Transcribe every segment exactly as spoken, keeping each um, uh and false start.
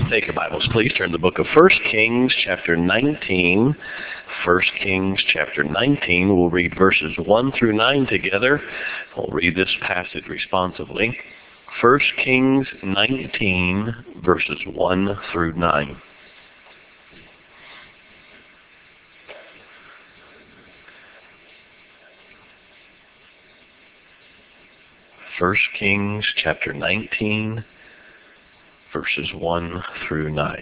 Take your Bibles, please. Turn to the book of First Kings, chapter nineteen. First Kings, chapter nineteen. We'll read verses one through nine together. We'll read this passage responsively. First Kings nineteen, verses one through nine. First Kings, chapter nineteen, verses one through nine.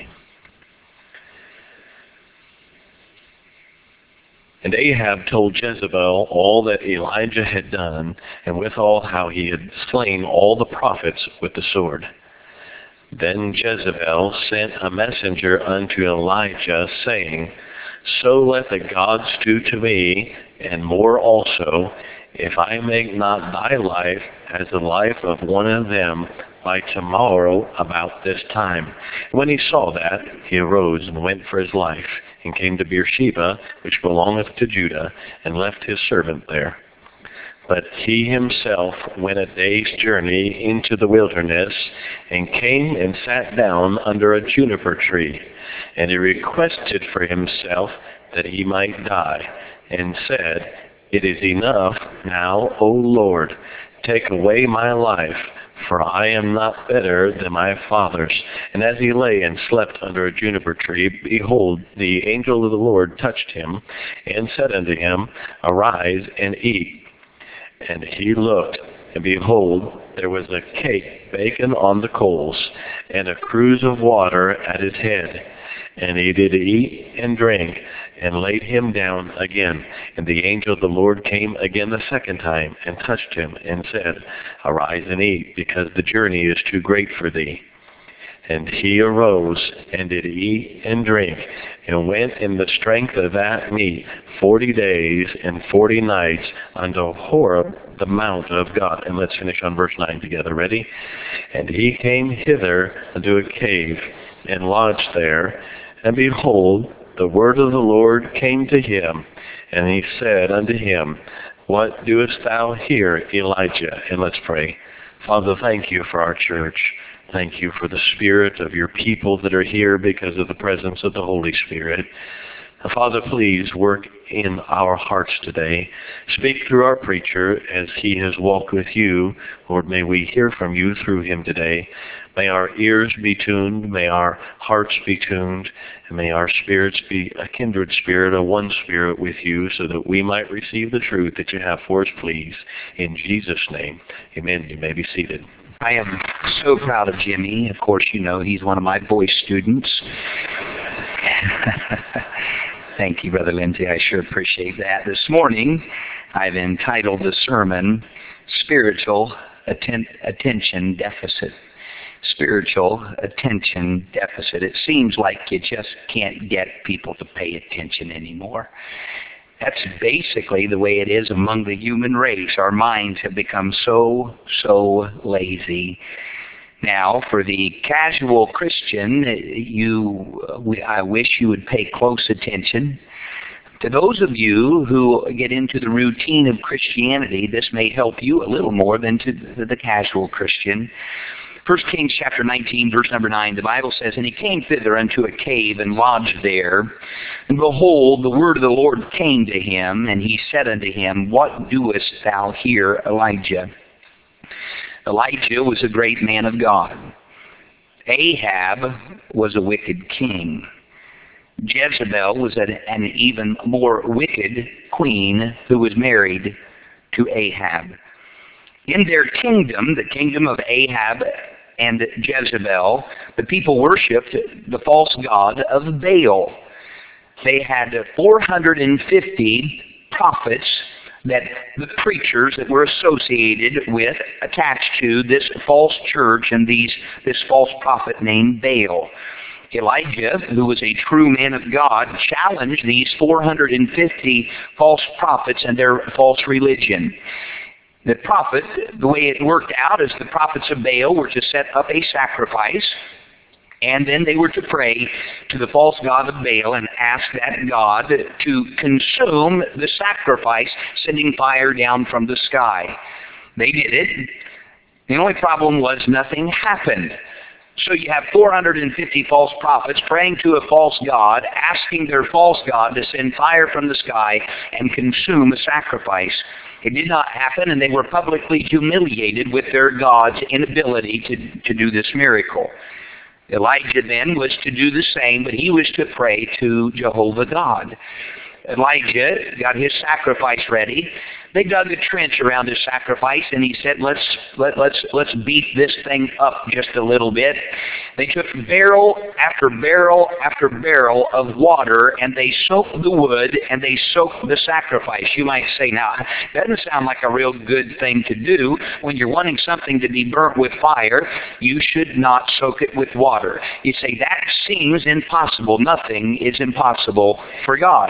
And Ahab told Jezebel all that Elijah had done, and withal how he had slain all the prophets with the sword. Then Jezebel sent a messenger unto Elijah, saying, So let the gods do to me, and more also, if I make not thy life as the life of one of them by tomorrow about this time. When he saw that, he arose and went for his life, and came to Beersheba, which belongeth to Judah, and left his servant there. But he himself went a day's journey into the wilderness, and came and sat down under a juniper tree. And he requested for himself that he might die, and said, It is enough now, O Lord, take away my life, for I am not better than my fathers. And as he lay and slept under a juniper tree, behold, the angel of the Lord touched him, and said unto him, Arise and eat. And he looked, and behold, there was a cake baken on the coals, and a cruse of water at his head. And he did eat and drink, and laid him down again. And the angel of the Lord came again the second time, and touched him, and said, Arise and eat, because the journey is too great for thee. And he arose, and did eat and drink, and went in the strength of that meat forty days and forty nights unto Horeb, the mount of God. And let's finish on verse nine together. Ready? And he came hither unto a cave, and lodged there. And behold, the word of the Lord came to him, and he said unto him, What doest thou here, Elijah? And let's pray. Father, thank you for our church. Thank you for the spirit of your people that are here because of the presence of the Holy Spirit. Father, please work in our hearts today. Speak through our preacher as he has walked with you. Lord, may we hear from you through him today. May our ears be tuned, may our hearts be tuned, and may our spirits be a kindred spirit, a one spirit with you, so that we might receive the truth that you have for us, please. In Jesus' name, amen. You may be seated. I am so proud of Jimmy. Of course, you know he's one of my voice students. Thank you, Brother Lindsay. I sure appreciate that. This morning, I've entitled the sermon, Spiritual Atten- Attention Deficit. Spiritual attention deficit. It seems like you just can't get people to pay attention anymore. That's basically the way it is among the human race. Our minds have become so, so lazy. Now, for the casual Christian, you, I wish you would pay close attention. To those of you who get into the routine of Christianity, this may help you a little more than to the casual Christian. First Kings chapter nineteen, verse number nine, the Bible says, And he came thither unto a cave, and lodged there. And behold, the word of the Lord came to him, and he said unto him, What doest thou here, Elijah? Elijah was a great man of God. Ahab was a wicked king. Jezebel was an, an even more wicked queen who was married to Ahab. In their kingdom, the kingdom of Ahab and Jezebel, the people worshipped the false god of Baal. They had four hundred fifty prophets that the preachers that were associated with attached to this false church and these this false prophet named Baal. Elijah, who was a true man of God, challenged these four hundred fifty false prophets and their false religion. The prophet, the way it worked out is the prophets of Baal were to set up a sacrifice, and then they were to pray to the false god of Baal and ask that god to consume the sacrifice, sending fire down from the sky. They did it. The only problem was nothing happened. So you have four hundred fifty false prophets praying to a false god, asking their false god to send fire from the sky and consume a sacrifice. It did not happen, and they were publicly humiliated with their God's inability to, to do this miracle. Elijah then was to do the same, but he was to pray to Jehovah God. Elijah got his sacrifice ready. They dug a trench around his sacrifice, and he said, let's, let, let's, let's beat this thing up just a little bit. They took barrel after barrel after barrel of water, and they soaked the wood, and they soaked the sacrifice. You might say, now, that doesn't sound like a real good thing to do. When you're wanting something to be burnt with fire, you should not soak it with water. You say, that seems impossible. Nothing is impossible for God.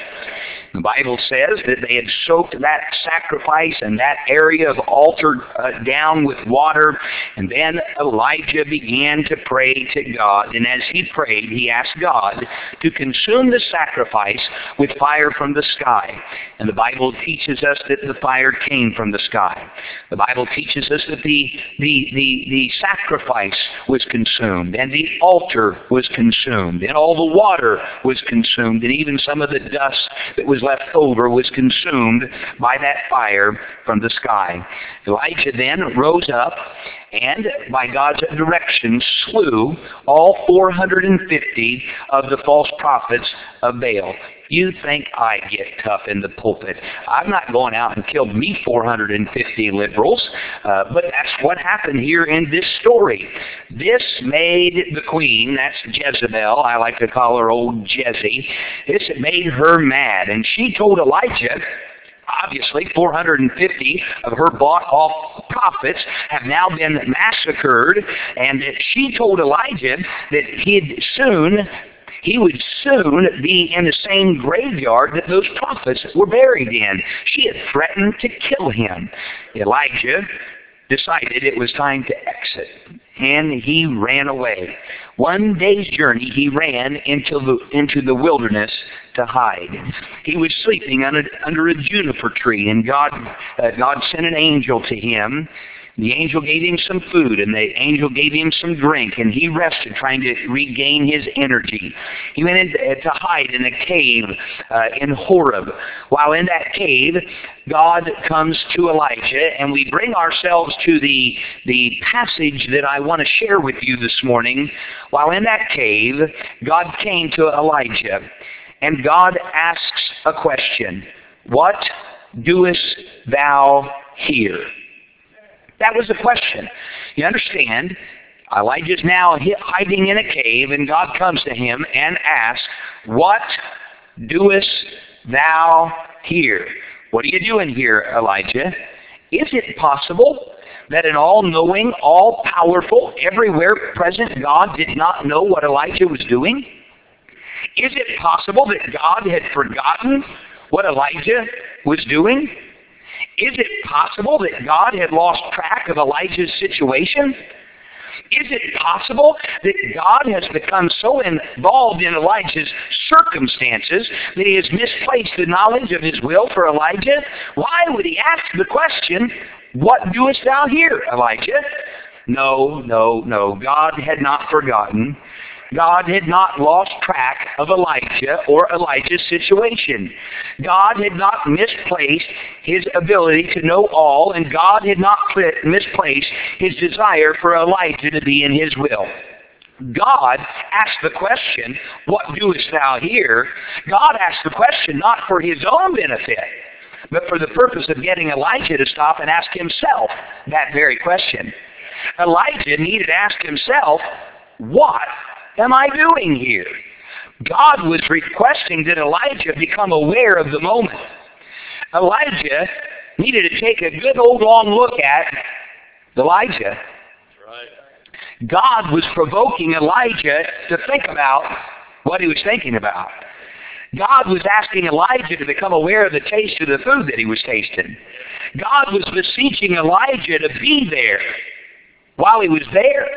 The Bible says that they had soaked that sacrifice and that area of altar uh, down with water, and then Elijah began to pray to God. And as he prayed, he asked God to consume the sacrifice with fire from the sky. And the Bible teaches us that the fire came from the sky. The Bible teaches us that the, the, the, the sacrifice was consumed, and the altar was consumed, and all the water was consumed, and even some of the dust that was left over was consumed by that fire from the sky. Elijah then rose up and, by God's direction, slew all four hundred fifty of the false prophets of Baal. You think I get tough in the pulpit. I'm not going out and killed me four hundred fifty liberals, uh, but that's what happened here in this story. This made the queen, that's Jezebel, I like to call her old Jezzy, this made her mad, and she told Elijah, obviously, four hundred fifty of her bought-off prophets have now been massacred, and she told Elijah that he'd soon, he would soon be in the same graveyard that those prophets were buried in. She had threatened to kill him. Elijah decided it was time to exit, and he ran away. One day's journey, he ran into the, into the wilderness to hide. He was sleeping under, under a juniper tree, and God, uh, God sent an angel to him. The angel gave him some food, and the angel gave him some drink, and he rested, trying to regain his energy. He went in to, to hide in a cave uh, in Horeb. While in that cave, God comes to Elijah, and we bring ourselves to the, the passage that I want to share with you this morning. While in that cave, God came to Elijah, and God asks a question. What doest thou here? That was the question. You understand, Elijah's now hiding in a cave, and God comes to him and asks, what doest thou here? What are you doing here, Elijah? Is it possible that an all-knowing, all-powerful, everywhere present God did not know what Elijah was doing? Is it possible that God had forgotten what Elijah was doing? Is it possible that God had lost track of Elijah's situation? Is it possible that God has become so involved in Elijah's circumstances that he has misplaced the knowledge of his will for Elijah? Why would he ask the question, what doest thou here, Elijah? No, no, no. God had not forgotten. God had not lost track of Elijah or Elijah's situation. God had not misplaced his ability to know all, and God had not misplaced his desire for Elijah to be in his will. God asked the question, what doest thou here? God asked the question not for his own benefit, but for the purpose of getting Elijah to stop and ask himself that very question. Elijah needed to ask himself, what am I doing here? God was requesting that Elijah become aware of the moment. Elijah needed to take a good old long look at Elijah. Right. God was provoking Elijah to think about what he was thinking about. God was asking Elijah to become aware of the taste of the food that he was tasting. God was beseeching Elijah to be there while he was there.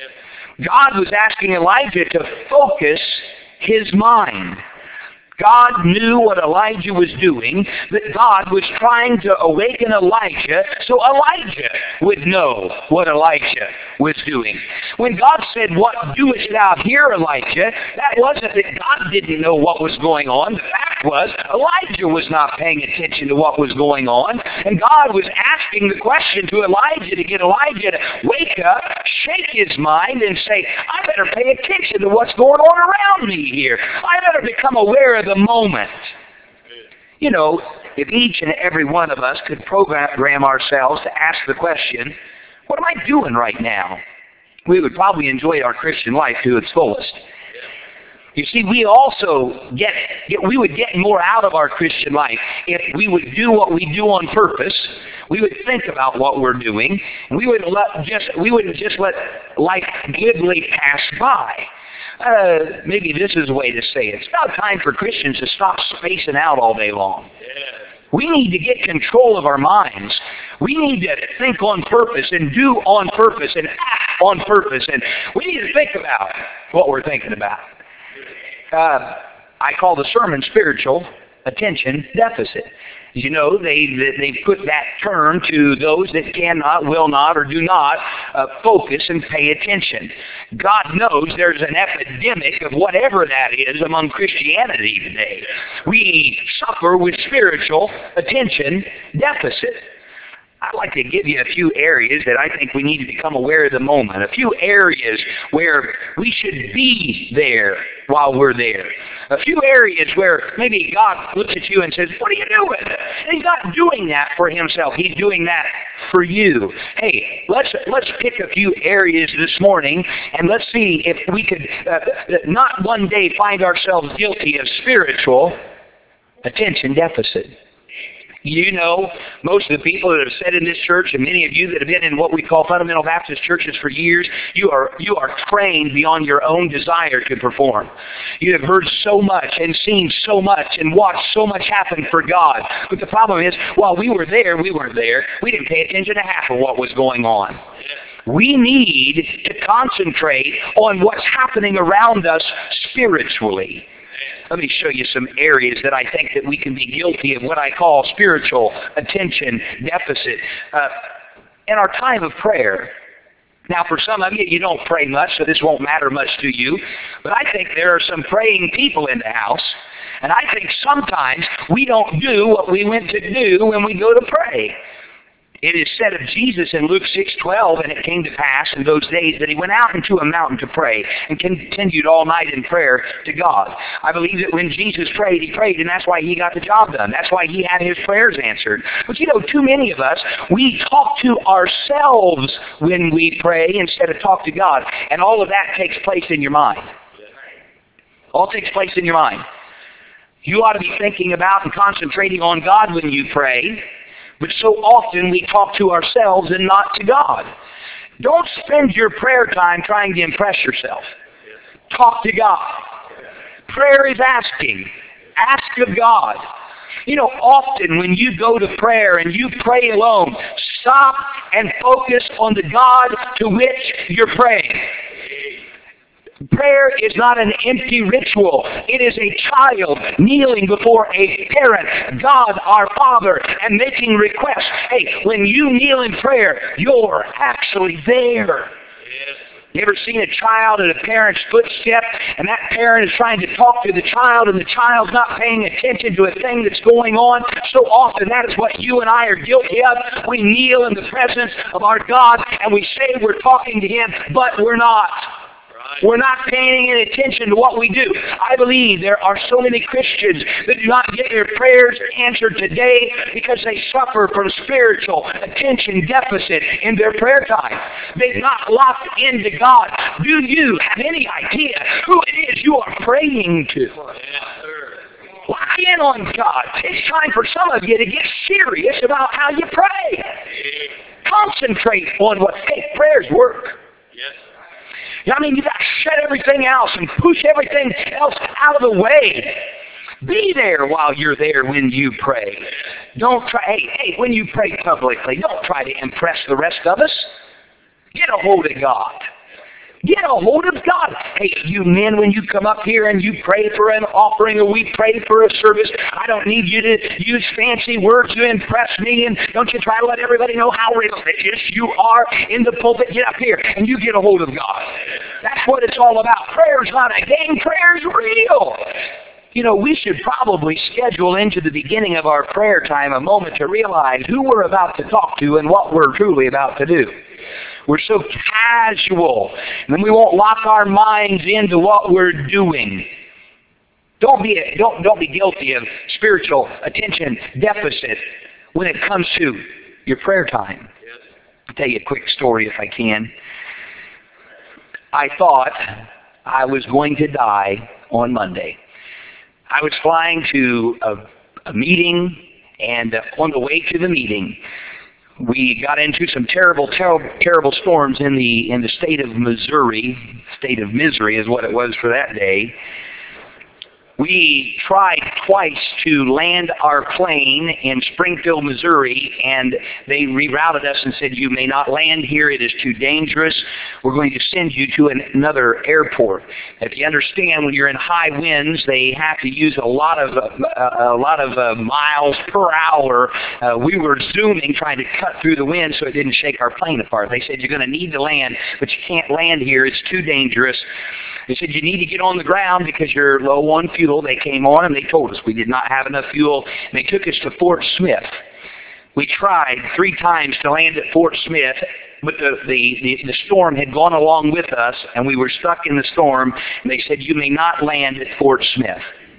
God was asking Elijah to focus his mind. God knew what Elijah was doing, that God was trying to awaken Elijah so Elijah would know what Elijah was doing. When God said, what doest thou here, Elijah, that wasn't that God didn't know what was going on. The fact was, Elijah was not paying attention to what was going on. And God was asking the question to Elijah to get Elijah to wake up, shake his mind, and say, I better pay attention to what's going on around me here. I better become aware of the moment. You know, if each and every one of us could program ourselves to ask the question, what am I doing right now? We would probably enjoy our Christian life to its fullest. You see, we also get, get, we would get more out of our Christian life if we would do what we do on purpose. We would think about what we're doing. And we wouldn't let just, we wouldn't just let life glibly pass by. Uh, maybe this is a way to say it. It's about time for Christians to stop spacing out all day long. We need to get control of our minds. We need to think on purpose and do on purpose and act on purpose. And we need to think about what we're thinking about. Uh, I call the sermon spiritual attention deficit. As you know, they they put that term to those that cannot, will not, or do not uh, focus and pay attention. God knows there's an epidemic of whatever that is among Christianity today. We suffer with spiritual attention deficit. I'd like to give you a few areas that I think we need to become aware of the moment. A few areas where we should be there while we're there. A few areas where maybe God looks at you and says, what are you doing? And He's not doing that for Himself. He's doing that for you. Hey, let's let's pick a few areas this morning and let's see if we could uh, not one day find ourselves guilty of spiritual attention deficit. You know, most of the people that have sat in this church, and many of you that have been in what we call fundamental Baptist churches for years, you are you are trained beyond your own desire to perform. You have heard so much and seen so much and watched so much happen for God. But the problem is, while we were there, we weren't there. We didn't pay attention to half of what was going on. We need to concentrate on what's happening around us spiritually. Let me show you some areas that I think that we can be guilty of what I call spiritual attention deficit. Uh, in our time of prayer, now for some of you, you don't pray much, so this won't matter much to you, but I think there are some praying people in the house, and I think sometimes we don't do what we went to do when we go to pray. It is said of Jesus in Luke six twelve, and it came to pass in those days that He went out into a mountain to pray and continued all night in prayer to God. I believe that when Jesus prayed, He prayed, and that's why He got the job done. That's why He had His prayers answered. But you know, too many of us, we talk to ourselves when we pray instead of talk to God. And all of that takes place in your mind. All takes place in your mind. You ought to be thinking about and concentrating on God when you pray. But so often we talk to ourselves and not to God. Don't spend your prayer time trying to impress yourself. Talk to God. Prayer is asking. Ask of God. You know, often when you go to prayer and you pray alone, stop and focus on the God to which you're praying. Prayer is not an empty ritual. It is a child kneeling before a parent, God our Father, and making requests. Hey, when you kneel in prayer, you're actually there. You ever seen a child at a parent's footstep, and that parent is trying to talk to the child, and the child's not paying attention to a thing that's going on? So often that is what you and I are guilty of. We kneel in the presence of our God, and we say we're talking to Him, but we're not. We're not paying any attention to what we do. I believe there are so many Christians that do not get their prayers answered today because they suffer from spiritual attention deficit in their prayer time. They've not locked into God. Do you have any idea who it is you are praying to? Lock in on God. It's time for some of you to get serious about how you pray. Concentrate on what, hey, prayers work. I mean, you've got to shut everything else and push everything else out of the way. Be there while you're there when you pray. Don't try, hey, hey, when you pray publicly, don't try to impress the rest of us. Get a hold of God. Get a hold of God. Hey, you men, when you come up here and you pray for an offering or we pray for a service, I don't need you to use fancy words to impress me, and don't you try to let everybody know how religious you are in the pulpit. Get up here and you get a hold of God. That's what it's all about. Prayer's not a game. Prayer's real. You know, we should probably schedule into the beginning of our prayer time a moment to realize who we're about to talk to and what we're truly about to do. We're so casual, and then we won't lock our minds into what we're doing. Don't be a, don't don't be guilty of spiritual attention deficit when it comes to your prayer time. I'll tell you a quick story if I can. I thought I was going to die on Monday. I was flying to a, a meeting, and uh, on the way to the meeting, we got into some terrible, terrible, terrible storms in the in the state of Missouri. State of misery is what it was for that day. We tried twice to land our plane in Springfield, Missouri, and they rerouted us and said, you may not land here, it is too dangerous. We're going to send you to an, another airport. If you understand, when you're in high winds, they have to use a lot of uh, a lot of uh, miles per hour. Uh, we were zooming, trying to cut through the wind so it didn't shake our plane apart. They said, you're going to need to land, but you can't land here, it's too dangerous. They said, you need to get on the ground because you're low on fuel. They came on and they told us we did not have enough fuel. And they took us to Fort Smith. We tried three times to land at Fort Smith, but the, the, the, the storm had gone along with us, and we were stuck in the storm. And they said, you may not land at Fort Smith.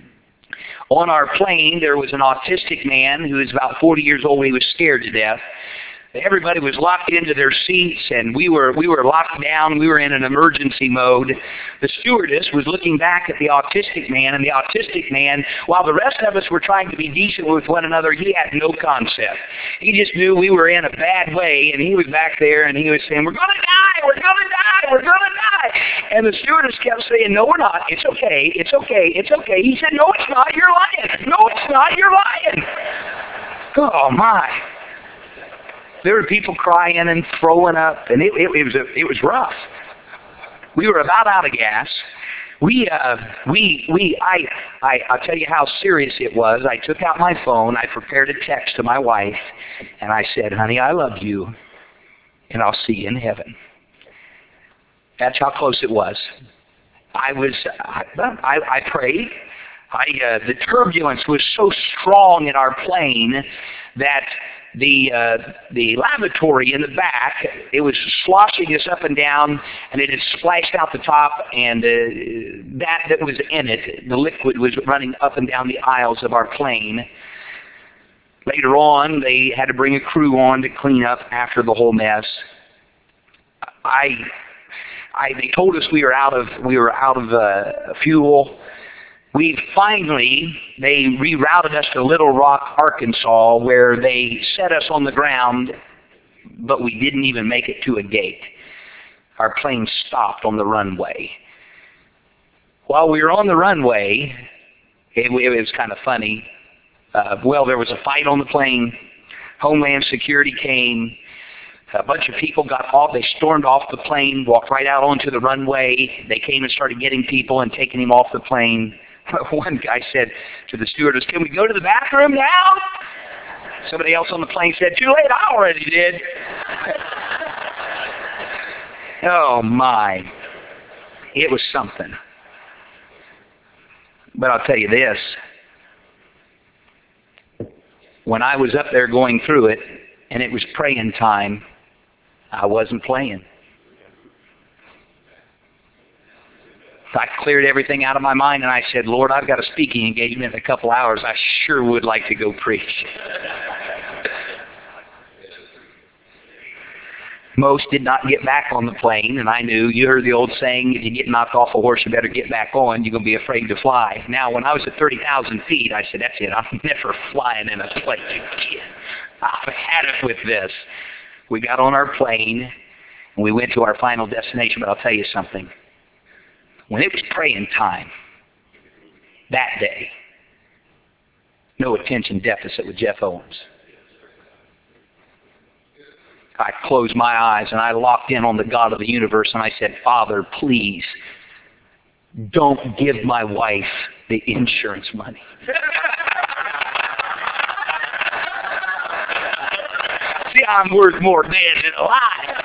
On our plane, there was an autistic man who was about forty years old. He was scared to death. Everybody was locked into their seats, and we were we were locked down. We were in an emergency mode. The stewardess was looking back at the autistic man, and the autistic man, while the rest of us were trying to be decent with one another, he had no concept. He just knew we were in a bad way, and he was back there, and he was saying, we're going to die, we're going to die, we're going to die. And the stewardess kept saying, no, we're not. It's okay, it's okay, it's okay. He said, no, it's not, you're lying. No, it's not, you're lying. Oh, my. There were people crying and throwing up, and it, it, it was a, it was rough. We were about out of gas. We uh, we we I I I'll tell you how serious it was. I took out my phone. I prepared a text to my wife, and I said, "Honey, I love you, and I'll see you in heaven." That's how close it was. I was I I, I prayed. I uh, the turbulence was so strong in our plane that the uh, the lavatory in the back, it was sloshing us up and down, and it had splashed out the top, and uh, that that was in it, the liquid was running up and down the aisles of our plane. Later on, they had to bring a crew on to clean up after the whole mess. I, I they told us we were out of we were out of uh, fuel. We finally, they rerouted us to Little Rock, Arkansas, where they set us on the ground, but we didn't even make it to a gate. Our plane stopped on the runway. While we were on the runway, it, it was kind of funny. Uh, well, there was a fight on the plane. Homeland Security came. A bunch of people got off. They stormed off the plane, walked right out onto the runway. They came and started getting people and taking him off the plane. One guy said to the stewardess, can we go to the bathroom now? Somebody else on the plane said, too late, I already did. Oh, my. It was something. But I'll tell you this. When I was up there going through it, and it was praying time, I wasn't playing. I cleared everything out of my mind, and I said, Lord, I've got a speaking engagement in a couple hours. I sure would like to go preach. Most did not get back on the plane, and I knew, you heard the old saying, if you get knocked off a horse, you better get back on. You're going to be afraid to fly. Now, when I was at thirty thousand feet, I said, that's it. I'm never flying in a plane again. I've had it with this. We got on our plane, and we went to our final destination, but I'll tell you something. When it was praying time, that day, no attention deficit with Jeff Owens. I closed my eyes and I locked in on the God of the universe and I said, Father, please don't give my wife the insurance money. See, I'm worth more dead than alive.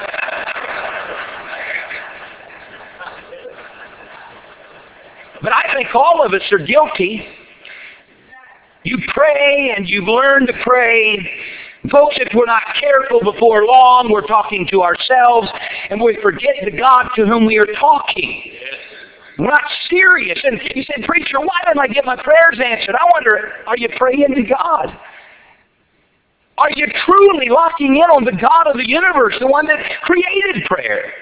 But I think all of us are guilty. You pray and you've learned to pray. Folks, if we're not careful before long, we're talking to ourselves and we forget the God to whom we are talking. We're not serious. And you say, preacher, why don't I get my prayers answered? I wonder, are you praying to God? Are you truly locking in on the God of the universe, the one that created prayer?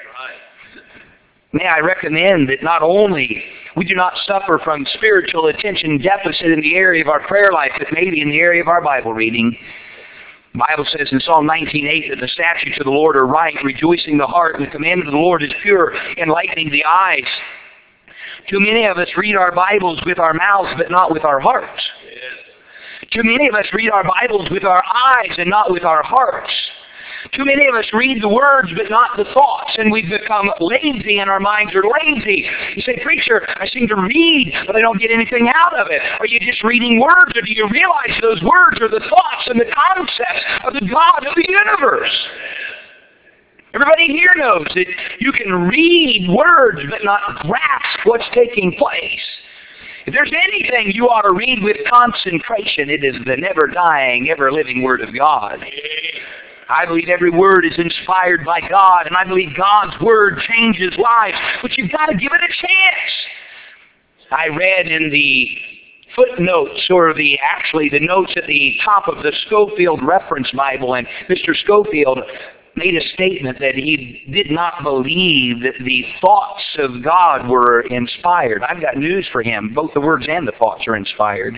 May I recommend that not only we do not suffer from spiritual attention deficit in the area of our prayer life, but maybe in the area of our Bible reading. The Bible says in Psalm nineteen eight that the statutes of the Lord are right, rejoicing the heart, and the commandment of the Lord is pure, enlightening the eyes. Too many of us read our Bibles with our mouths, but not with our hearts. Too many of us read our Bibles with our eyes and not with our hearts. Too many of us read the words but not the thoughts, and we've become lazy and our minds are lazy. You say, preacher, I seem to read, but I don't get anything out of it. Are you just reading words, or do you realize those words are the thoughts and the concepts of the God of the universe? Everybody here knows that you can read words but not grasp what's taking place. If there's anything you ought to read with concentration, it is the never-dying, ever-living Word of God. I believe every word is inspired by God, and I believe God's Word changes lives, but you've got to give it a chance. I read in the footnotes, or the actually the notes at the top of the Scofield Reference Bible, and Mister Scofield made a statement that he did not believe that the thoughts of God were inspired. I've got news for him. Both the words and the thoughts are inspired.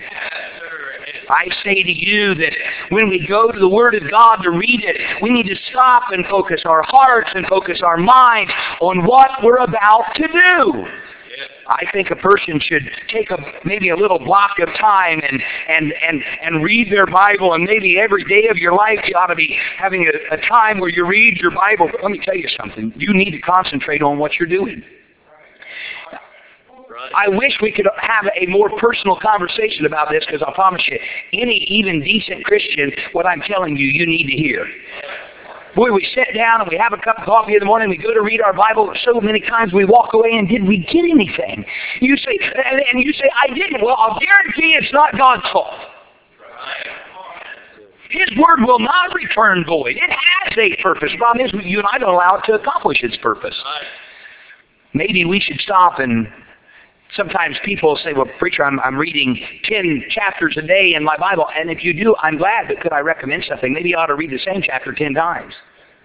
I say to you that when we go to the Word of God to read it, we need to stop and focus our hearts and focus our minds on what we're about to do. I think a person should take a maybe a little block of time and and and and read their Bible, and maybe every day of your life you ought to be having a, a time where you read your Bible. But let me tell you something. You need to concentrate on what you're doing. I wish we could have a more personal conversation about this, because I promise you, any even decent Christian, what I'm telling you, you need to hear. Boy, we sit down and we have a cup of coffee in the morning, we go to read our Bible, so many times we walk away and did we get anything? You say, and, and you say, I didn't. Well, I'll guarantee it's not God's fault. His Word will not return void. It has a purpose. The problem is you and I don't allow it to accomplish its purpose. Maybe we should stop and... Sometimes people say, well, preacher, I'm, I'm reading ten chapters a day in my Bible. And if you do, I'm glad, but could I recommend something? Maybe you ought to read the same chapter ten times.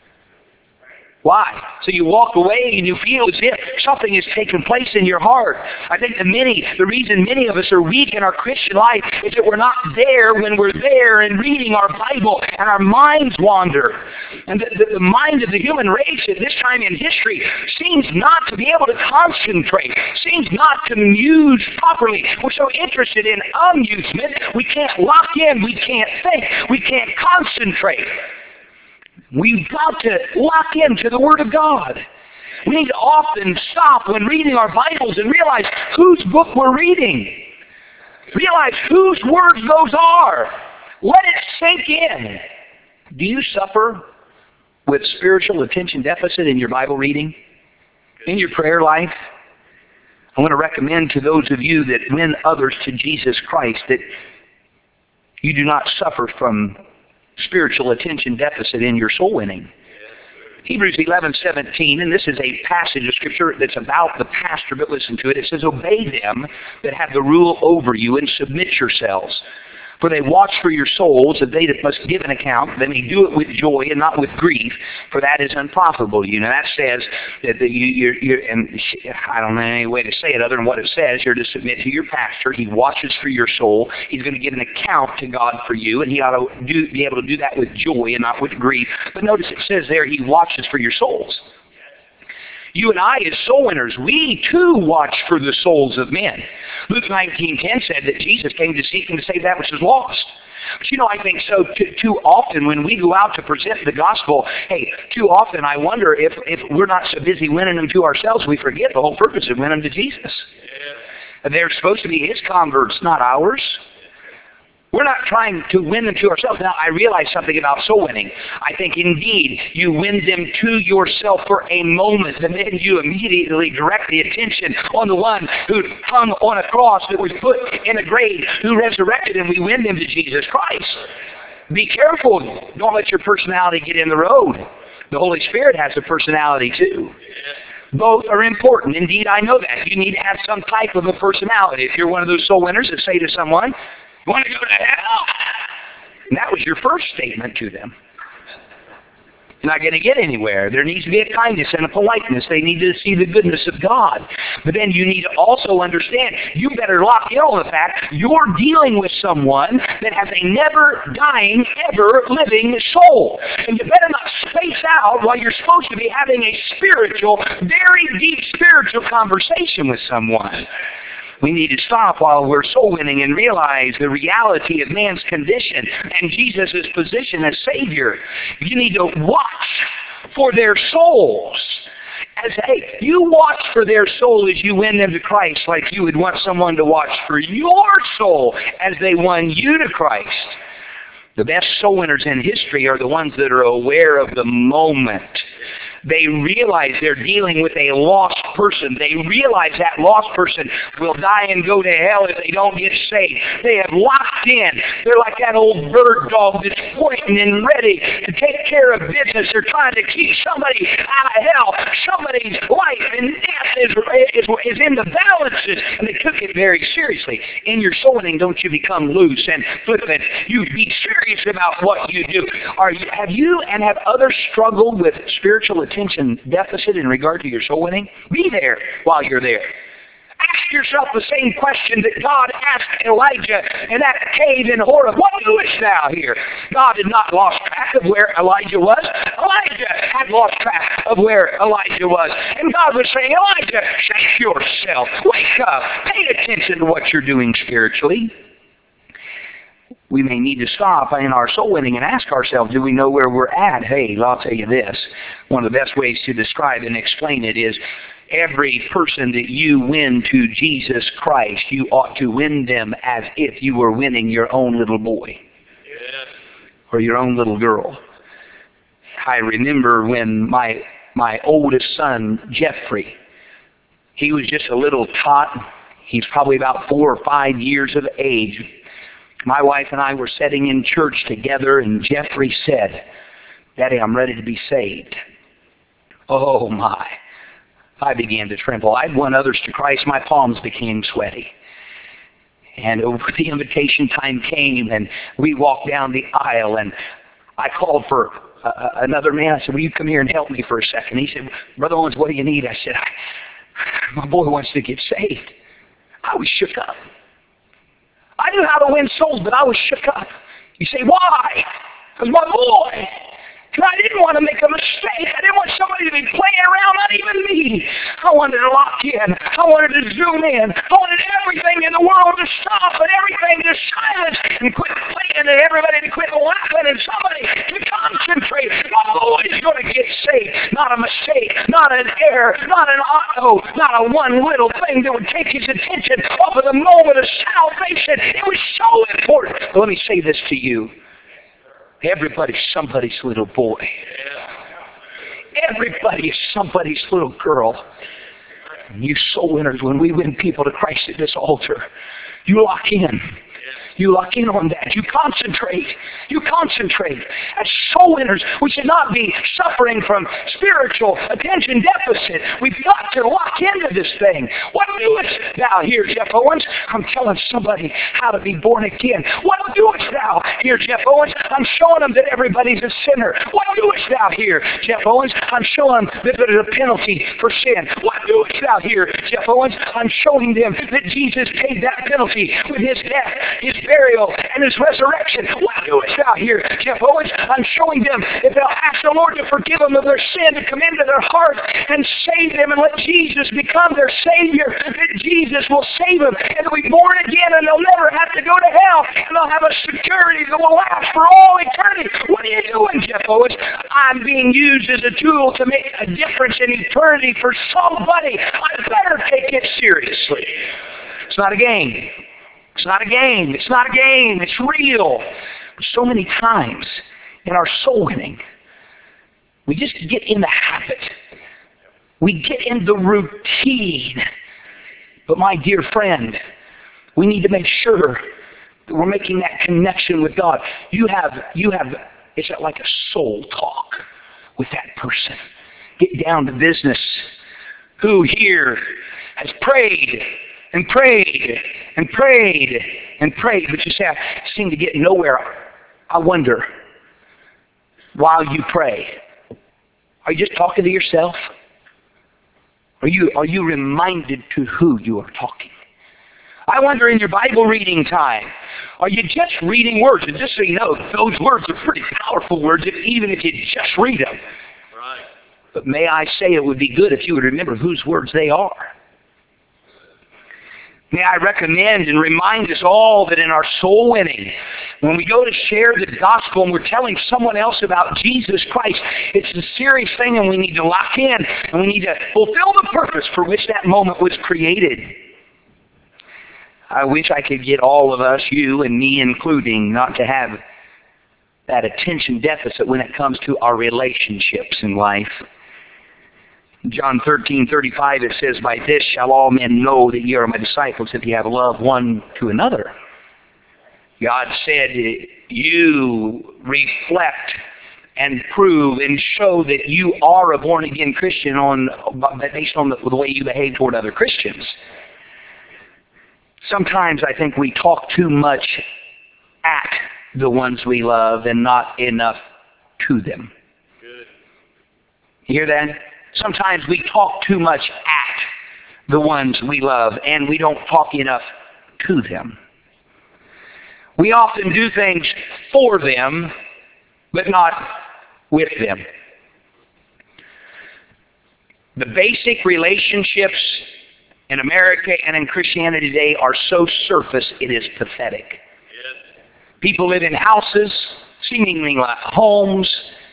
Why? So you walk away and you feel as if something has taken place in your heart. I think the many, the reason many of us are weak in our Christian life is that we're not there when we're there and reading our Bible, and our minds wander. And the, the, the mind of the human race at this time in history seems not to be able to concentrate, seems not to muse properly. We're so interested in amusement, we can't lock in, we can't think, we can't concentrate. We've got to lock into the Word of God. We need to often stop when reading our Bibles and realize whose book we're reading. Realize whose words those are. Let it sink in. Do you suffer with spiritual attention deficit in your Bible reading? In your prayer life? I want to recommend to those of you that win others to Jesus Christ that you do not suffer from spiritual attention deficit in your soul winning. Hebrews eleven seventeen, and this is a passage of Scripture that's about the pastor, but listen to it. It says, obey them that have the rule over you and submit yourselves. For they watch for your souls, that they that must give an account, they may do it with joy and not with grief, for that is unprofitable to you. Now that says that the, you, you're, you're, and I don't know any way to say it other than what it says. You're to submit to your pastor. He watches for your soul. He's going to give an account to God for you, and he ought to do, be able to do that with joy and not with grief. But notice it says there, he watches for your souls. You and I, as soul winners, we too watch for the souls of men. Luke nineteen ten said that Jesus came to seek and to save that which is lost. But you know, I think so too, too often when we go out to present the gospel, hey, too often I wonder if, if we're not so busy winning them to ourselves, we forget the whole purpose of winning them to Jesus. Yeah. They're supposed to be His converts, not ours. We're not trying to win them to ourselves. Now, I realize something about soul winning. I think, indeed, you win them to yourself for a moment, and then you immediately direct the attention on the one who hung on a cross, that was put in a grave, who resurrected, and we win them to Jesus Christ. Be careful. Don't let your personality get in the road. The Holy Spirit has a personality, too. Both are important. Indeed, I know that. You need to have some type of a personality. If you're one of those soul winners that say to someone, "You want to go to hell?" And that was your first statement to them. You're not going to get anywhere. There needs to be a kindness and a politeness. They need to see the goodness of God. But then you need to also understand, you better lock in on the fact you're dealing with someone that has a never-dying, ever-living soul. And you better not space out while you're supposed to be having a spiritual, very deep spiritual conversation with someone. We need to stop while we're soul winning and realize the reality of man's condition and Jesus' position as Savior. You need to watch for their souls. As hey, you watch for their soul as you win them to Christ, like you would want someone to watch for your soul as they won you to Christ. The best soul winners in history are the ones that are aware of the moment. They realize they're dealing with a lost person. They realize that lost person will die and go to hell if they don't get saved. They have locked in. They're like that old bird dog that's pointing and ready to take care of business. They're trying to keep somebody out of hell. Somebody's life and death is, is, is in the balances. And they took it very seriously. In your soul winning, don't you become loose and flippant. You be serious about what you do. Are you, have you and have others struggled with spiritual attention deficit in regard to your soul winning? Be there while you're there. Ask yourself the same question that God asked Elijah in that cave in Horeb. What doest thou here? God had not lost track of where Elijah was. Elijah had lost track of where Elijah was. And God was saying, Elijah, shake yourself. Wake up. Pay attention to what you're doing spiritually. We may need to stop in our soul winning and ask ourselves, do we know where we're at? Hey, I'll tell you this. One of the best ways to describe and explain it is every person that you win to Jesus Christ, you ought to win them as if you were winning your own little boy. Yeah. Or your own little girl. I remember when my my oldest son, Jeffrey, he was just a little tot. He's probably about four or five years of age. My wife and I were sitting in church together, and Jeffrey said, Daddy, I'm ready to be saved. Oh, my. I began to tremble. I'd won others to Christ. My palms became sweaty. And the invitation time came, and we walked down the aisle, and I called for uh, another man. I said, will you come here and help me for a second? He said, Brother Owens, what do you need? I said, I, my boy wants to get saved. I was shook up. I knew how to win souls, but I was shook up. You say, why? Because my boy. And I didn't want to make a mistake. I didn't want somebody to be playing around, not even me. I wanted to lock in. I wanted to zoom in. I wanted everything in the world to stop and everything to silence and quit playing and everybody to quit laughing and somebody to concentrate. My boy's going to get saved. Not a mistake, not an error, not an auto, not a one little thing that would take his attention off of the moment of salvation. It was so important. But let me say this to you. Everybody's somebody's little boy. Everybody is somebody's little girl. And you soul winners, when we win people to Christ at this altar, you lock in. You lock in on that. You concentrate. You concentrate. As soul winners, we should not be suffering from spiritual attention deficit. We've got to lock into this thing. What doest thou here, Jeff Owens? I'm telling somebody how to be born again. What doest thou here, Jeff Owens? I'm showing them that everybody's a sinner. What doest thou here, Jeff Owens? I'm showing them that there's a penalty for sin. What doest thou here, Jeff Owens? I'm showing them that Jesus paid that penalty with his death, his burial, and His resurrection. What doest thou here, Jeff Owens? I'm showing them if they'll ask the Lord to forgive them of their sin, to come into their heart and save them and let Jesus become their Savior, that Jesus will save them and they'll be born again and they'll never have to go to hell and they'll have a security that will last for all eternity. What are you doing, Jeff Owens? I'm being used as a tool to make a difference in eternity for somebody. I better take it seriously. It's not a game. It's not a game. It's not a game. It's real. So many times in our soul winning, we just get in the habit. We get in the routine. But my dear friend, we need to make sure that we're making that connection with God. You have, you have, it's like a soul talk with that person. Get down to business. Who here has prayed and prayed and prayed and prayed, but you say, I seem to get nowhere. I wonder, while you pray, are you just talking to yourself? Are you, are you reminded to who you are talking? I wonder in your Bible reading time, are you just reading words? And just so you know, those words are pretty powerful words, even if you just read them. Right. But may I say it would be good if you would remember whose words they are. May I recommend and remind us all that in our soul winning, when we go to share the gospel and we're telling someone else about Jesus Christ, it's a serious thing and we need to lock in and we need to fulfill the purpose for which that moment was created. I wish I could get all of us, you and me including, not to have that attention deficit when it comes to our relationships in life. John thirteen thirty-five, it says, by this shall all men know that ye are my disciples, if ye have love one to another. God said, you reflect and prove and show that you are a born-again Christian on based on the, the way you behave toward other Christians. Sometimes I think we talk too much at the ones we love and not enough to them. Good. You hear that? Sometimes we talk too much at the ones we love and we don't talk enough to them. We often do things for them, but not with them. The basic relationships in America and in Christianity today are so surface it is pathetic. Yes. People live in houses, seemingly like homes.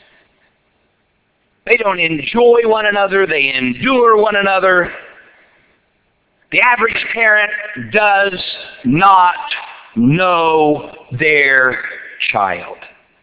They don't enjoy one another. They endure one another. The average parent does not know their child.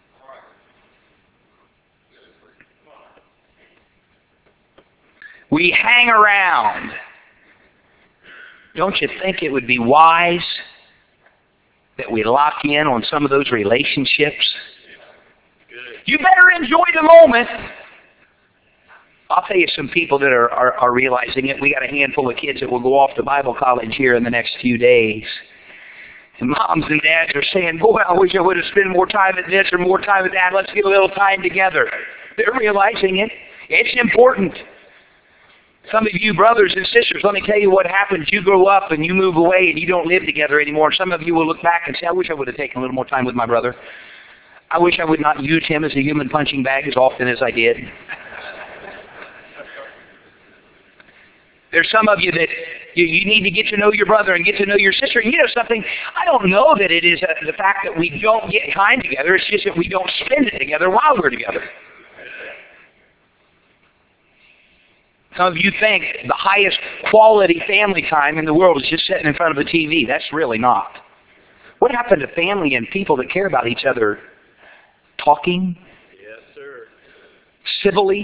We hang around. Don't you think it would be wise that we lock in on some of those relationships? You better enjoy the moment. I'll tell you some people that are, are, are realizing it. We got a handful of kids that will go off to Bible college here in the next few days. And moms and dads are saying, boy, I wish I would have spent more time at this or more time at that. Let's get a little time together. They're realizing it. It's important. Some of you brothers and sisters, let me tell you what happens. You grow up and you move away and you don't live together anymore. Some of you will look back and say, I wish I would have taken a little more time with my brother. I wish I would not use him as a human punching bag as often as I did. There's some of you that you, you need to get to know your brother and get to know your sister. And you know something, I don't know that it is a, the fact that we don't get time together. It's just that we don't spend it together while we're together. Some of you think the highest quality family time in the world is just sitting in front of a T V. That's really not. What happened to family and people that care about each other talking? Yes, sir. Civilly?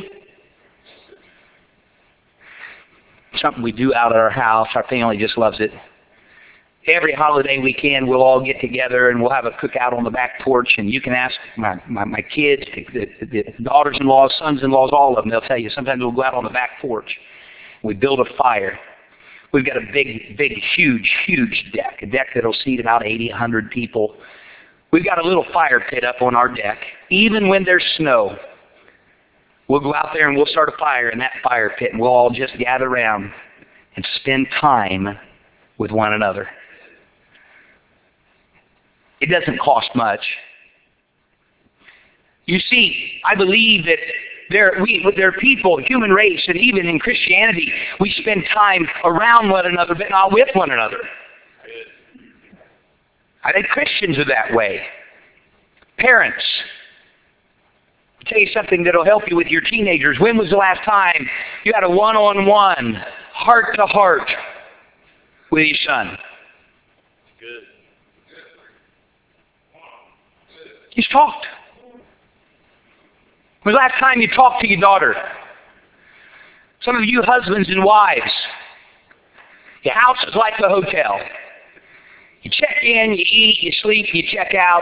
Something we do out at our house. Our family just loves it. Every holiday weekend, we'll all get together and we'll have a cookout on the back porch. And you can ask my, my, my kids, the, the, the daughters-in-laws, sons-in-laws, all of them. They'll tell you sometimes we'll go out on the back porch. We build a fire. We've got a big, big, huge, huge deck, a deck that'll seat about eighty, a hundred people. We've got a little fire pit up on our deck. Even when there's snow, we'll go out there and we'll start a fire in that fire pit, and we'll all just gather around and spend time with one another. It doesn't cost much. You see, I believe that there, we, there are people, human race, and even in Christianity, we spend time around one another, but not with one another. I think Christians are that way. Parents, I'll tell you something that will help you with your teenagers. When was the last time you had a one-on-one, heart-to-heart with your son? Good. You talked. When was the last time you talked to your daughter? Some of you husbands and wives, your house is like a hotel. You check in, you eat, you sleep, you check out.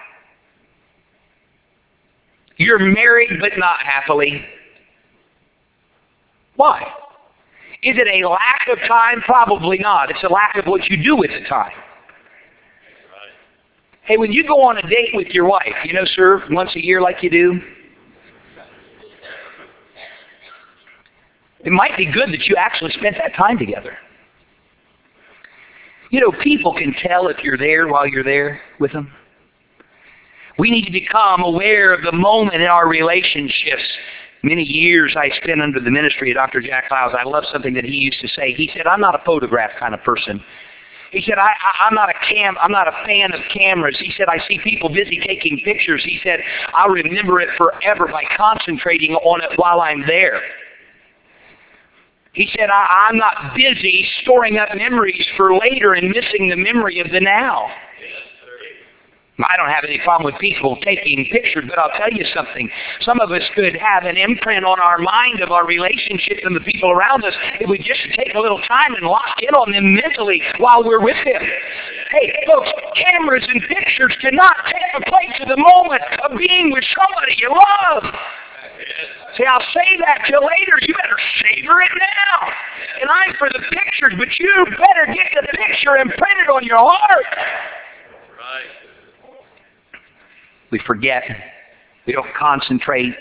You're married but not happily. Why? Is it a lack of time? Probably not. It's a lack of what you do with the time. Hey, when you go on a date with your wife, you know, sir, once a year like you do, it might be good that you actually spent that time together. You know, people can tell if you're there while you're there with them. We need to become aware of the moment in our relationships. Many years I spent under the ministry of Doctor Jack Hyles. I love something that he used to say. He said, I'm not a photograph kind of person. He said, I, I, I'm not a cam. I'm not a fan of cameras. He said, I see people busy taking pictures. He said, I'll remember it forever by concentrating on it while I'm there. He said, I, I'm not busy storing up memories for later and missing the memory of the now. I don't have any problem with people taking pictures, but I'll tell you something. Some of us could have an imprint on our mind of our relationship and the people around us if we just take a little time and lock in on them mentally while we're with them. Hey, folks, cameras and pictures cannot take the place of the moment of being with somebody you love. See, I'll say that till later. You better savor it now. And I'm for the pictures, but you better get the picture and print it on your heart. Right. We forget. We don't concentrate.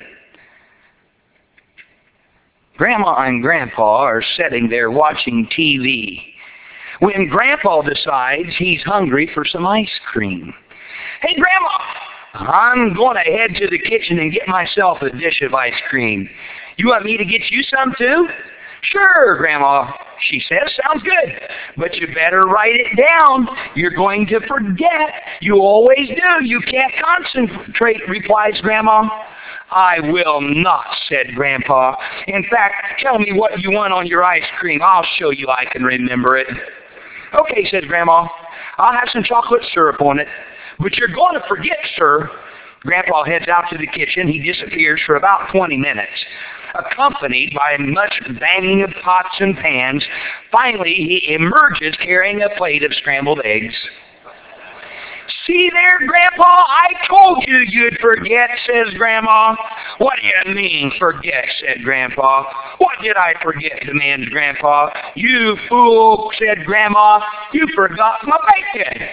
Grandma and Grandpa are sitting there watching T V when Grandpa decides he's hungry for some ice cream. Hey, Grandma, I'm going to head to the kitchen and get myself a dish of ice cream. You want me to get you some too? Sure, Grandma, she says. Sounds good. But you better write it down. You're going to forget. You always do. You can't concentrate, replies Grandma. I will not, said Grandpa. In fact, tell me what you want on your ice cream. I'll show you I can remember it. Okay, says Grandma. I'll have some chocolate syrup on it. But you're going to forget, sir. Grandpa heads out to the kitchen. He disappears for about twenty minutes, accompanied by much banging of pots and pans. Finally, he emerges carrying a plate of scrambled eggs. See there, Grandpa? I told you you'd forget, says Grandma. What do you mean, forget, said Grandpa. What did I forget, demands Grandpa. You fool, said Grandma. You forgot my bacon.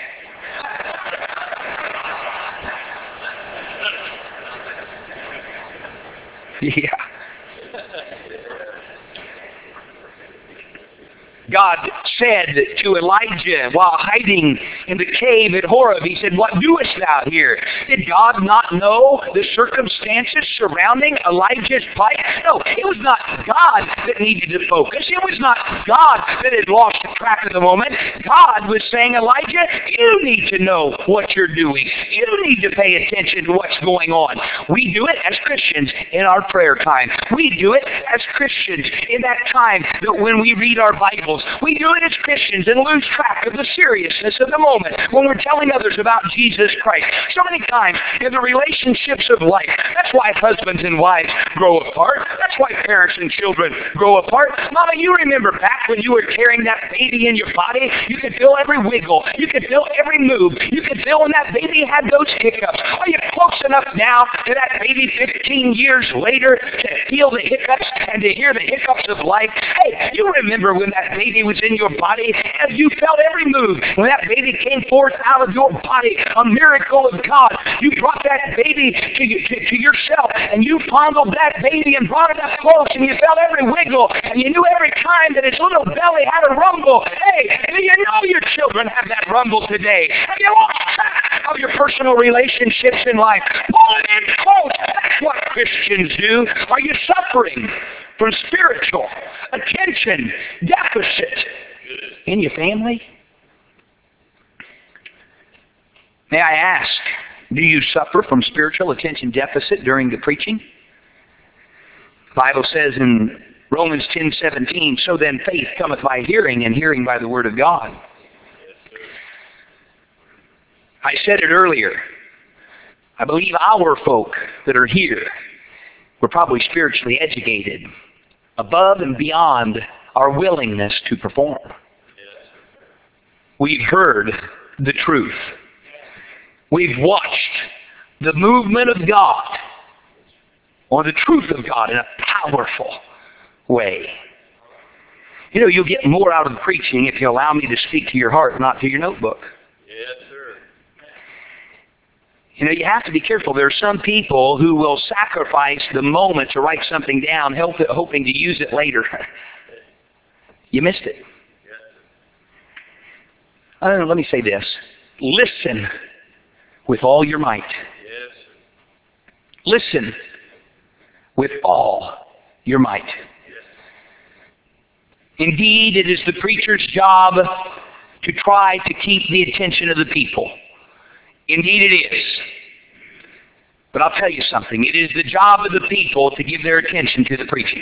Yeah. God said to Elijah while hiding in the cave at Horeb, he said, what doest thou here? Did God not know the circumstances surrounding Elijah's plight? No, it was not God that needed to focus. It was not God that had lost track of the moment. God was saying, Elijah, you need to know what you're doing. You need to pay attention to what's going on. We do it as Christians in our prayer time. We do it as Christians in that time that when we read our Bibles. We do it as Christians and lose track of the seriousness of the moment when we're telling others about Jesus Christ. So many times in the relationships of life, that's why husbands and wives grow apart. That's why parents and children grow apart. Mama, you remember back when you were carrying that baby in your body, you could feel every wiggle. You could feel every move. You could feel when that baby had those hiccups. Are you close enough now to that baby fifteen years later to feel the hiccups and to hear the hiccups of life? Hey, you remember when that baby was in your body, and you felt every move. When that baby came forth out of your body, a miracle of God. You brought that baby to, you, to, to yourself, and you fondled that baby and brought it up close, and you felt every wiggle, and you knew every time that its little belly had a rumble. Hey, do you know your children have that rumble today? Have you lost track How are your personal relationships in life? Pull it in close. That's what Christians do. Are you suffering from spiritual attention deficit in your family? May I ask, do you suffer from spiritual attention deficit during the preaching? The Bible says in Romans ten seventeen, so then faith cometh by hearing, and hearing by the word of God. I said it earlier. I believe our folk that are here were probably spiritually educated above and beyond our willingness to perform. We've heard the truth. We've watched the movement of God, or the truth of God, in a powerful way. You know, you'll get more out of the preaching if you allow me to speak to your heart, not to your notebook. Yes, sir. You know, you have to be careful. There are some people who will sacrifice the moment to write something down, help it, hoping to use it later. You missed it. I don't know, let me say this. Listen with all your might. Yes. Listen with all your might. Indeed, it is the preacher's job to try to keep the attention of the people. Indeed it is. But I'll tell you something. It is the job of the people to give their attention to the preaching.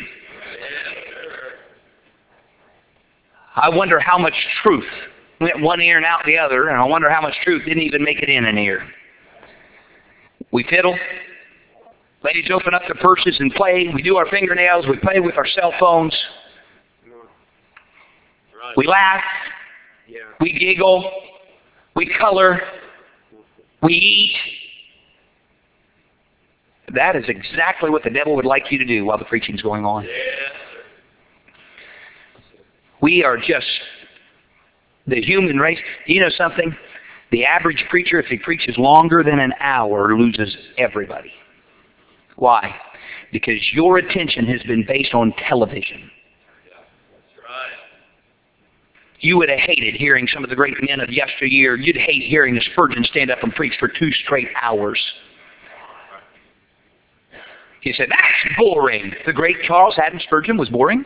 I wonder how much truth went one ear and out the other, and I wonder how much truth didn't even make it in an ear. We fiddle. Ladies open up their purses and play. We do our fingernails. We play with our cell phones. We laugh. We giggle. We color. We eat. That is exactly what the devil would like you to do while the preaching's going on. We are just the human race. Do you know something? The average preacher, if he preaches longer than an hour, loses everybody. Why? Because your attention has been based on television. You would have hated hearing some of the great men of yesteryear. You'd hate hearing the Spurgeon stand up and preach for two straight hours. He said, that's boring. The great Charles Haddon Spurgeon was boring.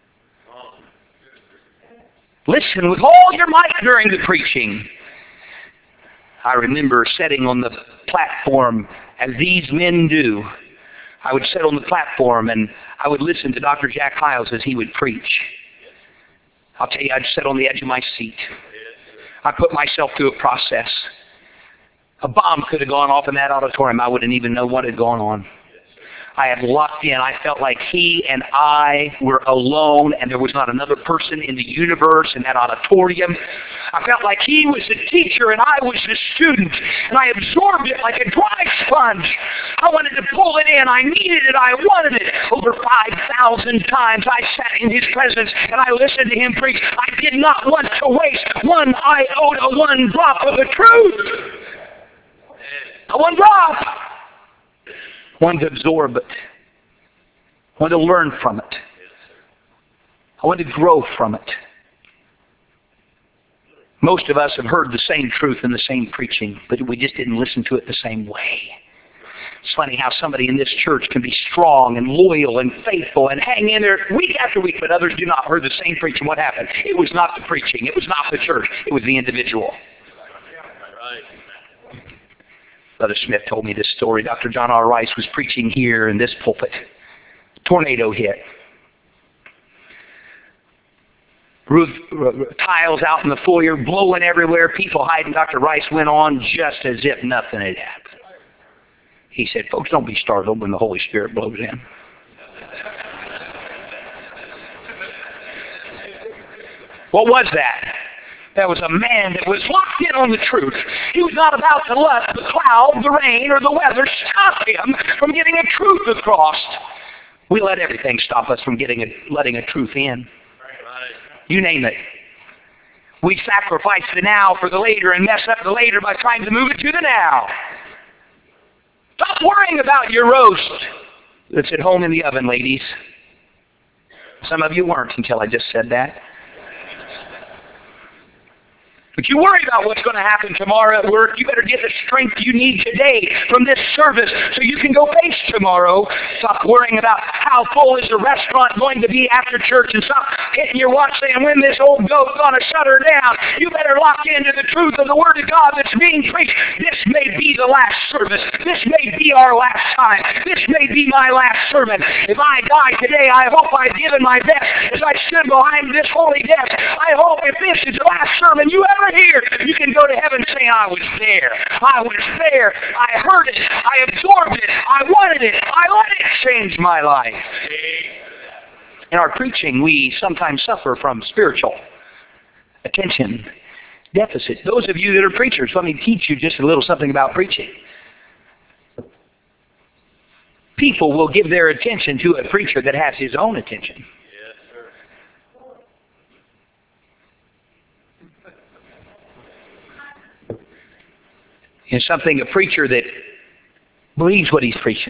Listen with all your might during the preaching. I remember sitting on the platform as these men do. I would sit on the platform and I would listen to Doctor Jack Hyles as he would preach. I'll tell you, I'd sit on the edge of my seat. I put myself through a process. A bomb could have gone off in that auditorium. I wouldn't even know what had gone on. I had locked in. I felt like he and I were alone, and there was not another person in the universe in that auditorium. I felt like he was the teacher and I was the student, and I absorbed it like a dry sponge. I wanted to pull it in. I needed it. I wanted it. Over five thousand times I sat in his presence, and I listened to him preach. I did not want to waste one iota, one drop of the truth. One drop. I wanted to absorb it. I wanted to learn from it. I wanted to grow from it. Most of us have heard the same truth in the same preaching, but we just didn't listen to it the same way. It's funny how somebody in this church can be strong and loyal and faithful and hang in there week after week, but others do not heard the same preaching. What happened? It was not the preaching. It was not the church. It was the individual. Brother Smith told me this story. Doctor John R. Rice was preaching here in this pulpit. Tornado hit. Roof, tiles out in the foyer, blowing everywhere, people hiding. Doctor Rice went on just as if nothing had happened. He said, folks, don't be startled when the Holy Spirit blows in. What was that? That was a man that was locked in on the truth. He was not about to let the cloud, the rain, or the weather stop him from getting a truth across. We let everything stop us from getting a, letting a truth in. You name it. We sacrifice the now for the later and mess up the later by trying to move it to the now. Stop worrying about your roast that's at home in the oven, ladies. Some of you weren't until I just said that. But you worry about what's going to happen tomorrow at work. You better get the strength you need today from this service so you can go face tomorrow. Stop worrying about how full is the restaurant going to be after church, and stop hitting your watch saying, when this old goat's going to shut her down. You better lock into the truth of the Word of God that's being preached. This may be the last service. This may be our last time. This may be my last sermon. If I die today, I hope I've given my best as I stood behind this holy desk. I hope if this is the last sermon you ever hear, you can go to heaven saying, I was there. I was there. I heard it. I absorbed it. I wanted it. I let it change my life. In our preaching, we sometimes suffer from spiritual attention deficit. Those of you that are preachers, let me teach you just a little something about preaching. People will give their attention to a preacher that has his own attention. And something, a preacher that believes what he's preaching.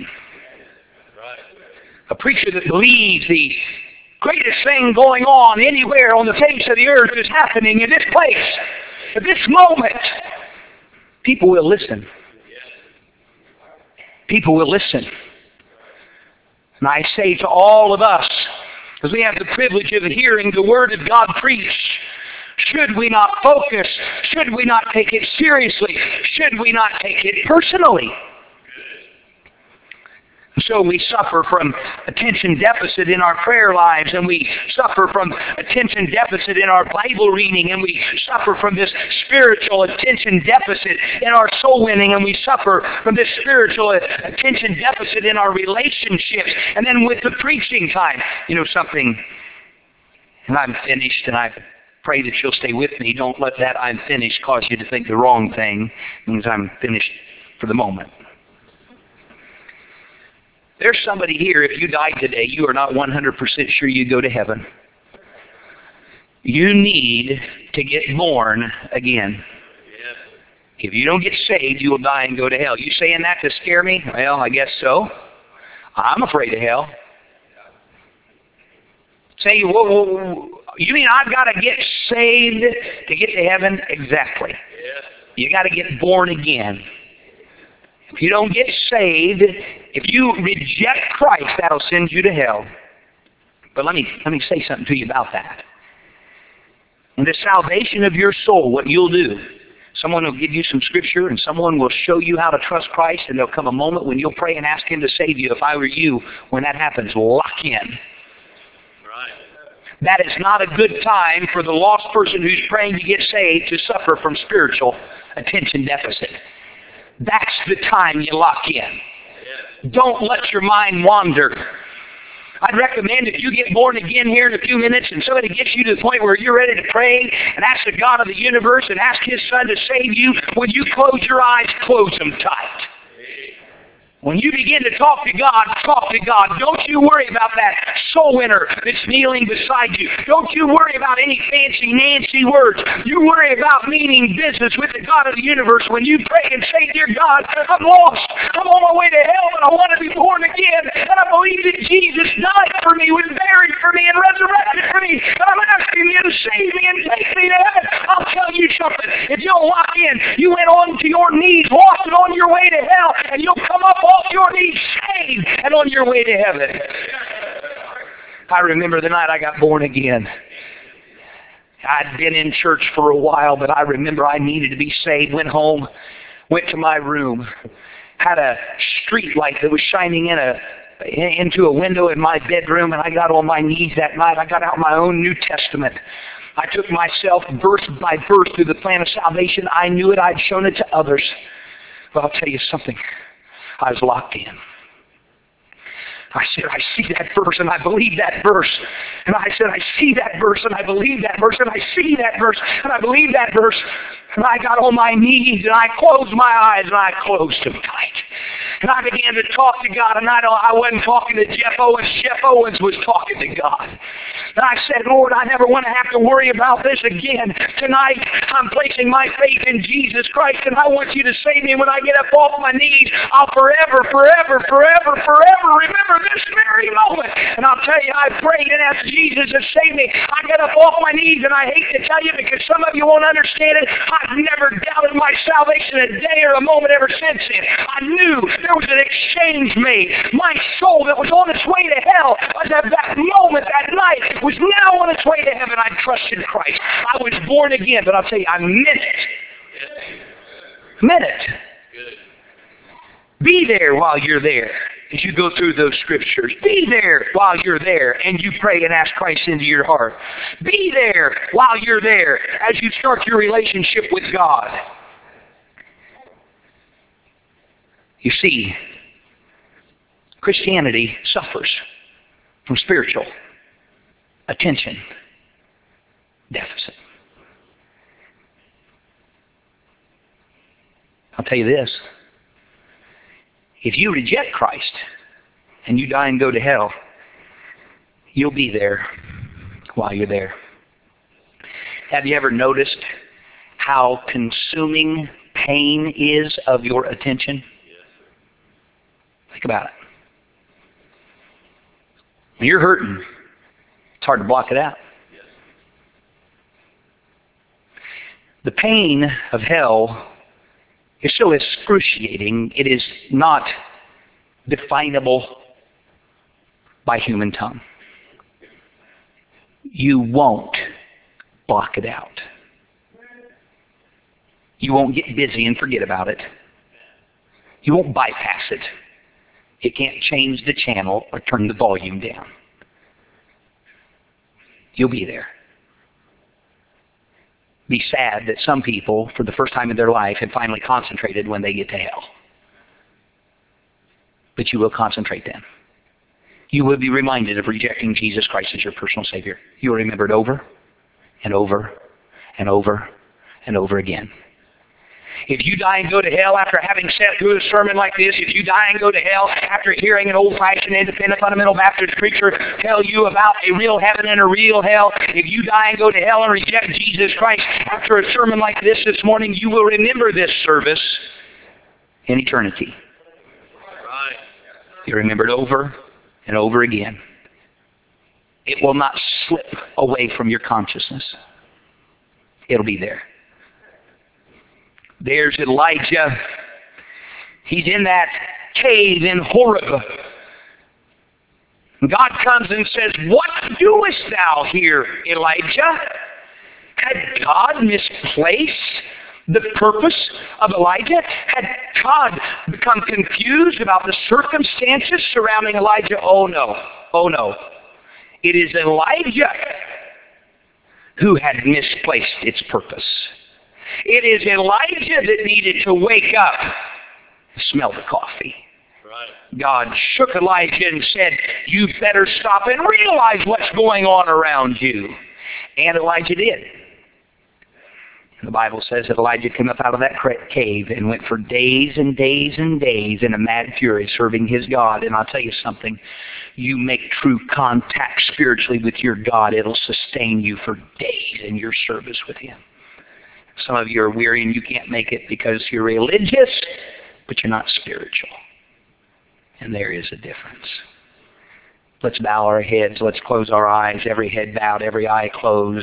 A preacher that believes the greatest thing going on anywhere on the face of the earth is happening in this place, at this moment. People will listen. People will listen. And I say to all of us, because we have the privilege of hearing the Word of God preached, should we not focus? Should we not take it seriously? Should we not take it personally? So we suffer from attention deficit in our prayer lives, and we suffer from attention deficit in our Bible reading, and we suffer from this spiritual attention deficit in our soul winning, and we suffer from this spiritual attention deficit in our relationships. And then with the preaching time, you know something, and I'm finished, and I pray that you'll stay with me. Don't let that I'm finished cause you to think the wrong thing. It means I'm finished for the moment. There's somebody here, if you died today, you are not one hundred percent sure you go to heaven. You need to get born again. If you don't get saved, you will die and go to hell. You saying that to scare me? Well, I guess so. I'm afraid of hell. Say, whoa, whoa, whoa. You mean I've got to get saved to get to heaven? Exactly. You got to get born again. If you don't get saved, if you reject Christ, that'll send you to hell. But let me let me say something to you about that. In the salvation of your soul, what you'll do, someone will give you some scripture and someone will show you how to trust Christ, and there'll come a moment when you'll pray and ask Him to save you. If I were you, when that happens, lock in. Right. That is not a good time for the lost person who's praying to get saved to suffer from spiritual attention deficit. That's the time you lock in. Yeah. Don't let your mind wander. I'd recommend if you get born again here in a few minutes and somebody gets you to the point where you're ready to pray and ask the God of the universe and ask His Son to save you, when you close your eyes, close them tight. When you begin to talk to God, talk to God. Don't you worry about that soul winner that's kneeling beside you. Don't you worry about any fancy Nancy words. You worry about meaning business with the God of the universe when you pray and say, dear God, I'm lost. I'm on my way to hell, and I want to be born again. And I believe that Jesus died for me, was buried for me, and resurrected for me. And I'm asking you to save me and take me to heaven. I'll tell you something. If you'll lock in, you went on to your knees, lost and on your way to hell, and you'll come up off your knees saved and on your way to heaven. I remember the night I got born again. I'd been in church for a while, but I remember I needed to be saved. Went home, went to my room, had a street light that was shining in a into a window in my bedroom, and I got on my knees that night. I got out my own New Testament. I took myself verse by verse through the plan of salvation. I knew it. I'd shown it to others. But I'll tell you something. I was locked in. I said, I see that verse and I believe that verse. And I said, I see that verse and I believe that verse. And I see that verse and I believe that verse. And I got on my knees and I closed my eyes and I closed them tight. And I began to talk to God, and I, don't, I wasn't talking to Jeff Owens. Jeff Owens was talking to God. And I said, Lord, I never want to have to worry about this again. Tonight, I'm placing my faith in Jesus Christ, and I want you to save me. When I get up off my knees, I'll forever, forever, forever, forever remember this very moment. And I'll tell you, I prayed and asked Jesus to save me. I got up off my knees, and I hate to tell you because some of you won't understand it. I've never doubted my salvation a day or a moment ever since then. I knew there was an exchange made. My soul that was on its way to hell at that moment, that night, was now on its way to heaven. I trusted Christ. I was born again, but I'll tell you, I meant it. Meant it. Be there while you're there. As you go through those scriptures, be there while you're there and you pray and ask Christ into your heart. Be there while you're there as you start your relationship with God. You see, Christianity suffers from spiritual attention deficit. I'll tell you this. If you reject Christ and you die and go to hell, you'll be there while you're there. Have you ever noticed how consuming pain is of your attention? Think about it. When you're hurting, it's hard to block it out. The pain of hell is so excruciating, it is not definable by human tongue. You won't block it out. You won't get busy and forget about it. You won't bypass it. It can't change the channel or turn the volume down. You'll be there. Be sad that some people, for the first time in their life, have finally concentrated when they get to hell. But you will concentrate then. You will be reminded of rejecting Jesus Christ as your personal Savior. You will remember it over and over and over and over again. If you die and go to hell after having sat through a sermon like this, if you die and go to hell after hearing an old-fashioned independent fundamental Baptist preacher tell you about a real heaven and a real hell, if you die and go to hell and reject Jesus Christ after a sermon like this this morning, you will remember this service in eternity. Right. You remember it over and over again. It will not slip away from your consciousness. It'll be there. There's Elijah. He's in that cave in Horeb. God comes and says, "What doest thou here, Elijah?" Had God misplaced the purpose of Elijah? Had God become confused about the circumstances surrounding Elijah? Oh no. Oh no. It is Elijah who had misplaced its purpose. It is Elijah that needed to wake up and smell the coffee. Right. God shook Elijah and said, "You better stop and realize what's going on around you." And Elijah did. And the Bible says that Elijah came up out of that cave and went for days and days and days in a mad fury serving his God. And I'll tell you something. You make true contact spiritually with your God, it'll sustain you for days in your service with Him. Some of you are weary and you can't make it because you're religious, but you're not spiritual. And there is a difference. Let's bow our heads. Let's close our eyes. Every head bowed, every eye closed.